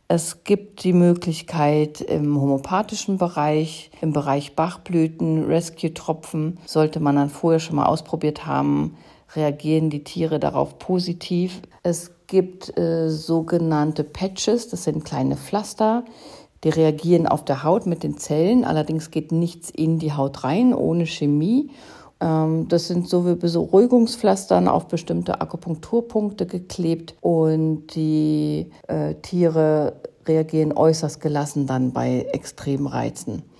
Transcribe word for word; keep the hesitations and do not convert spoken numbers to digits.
Es gibt die Möglichkeit im homöopathischen Bereich, im Bereich Bachblüten, Rescue-Tropfen, sollte man dann vorher schon mal ausprobiert haben, reagieren die Tiere darauf positiv. Es gibt äh, sogenannte Patches, das sind kleine Pflaster, die reagieren auf der Haut mit den Zellen, allerdings geht nichts in die Haut rein, ohne Chemie. Ähm, das sind so wie Beruhigungspflastern auf bestimmte Akupunkturpunkte geklebt und die äh, Tiere reagieren äußerst gelassen dann bei Extremreizen.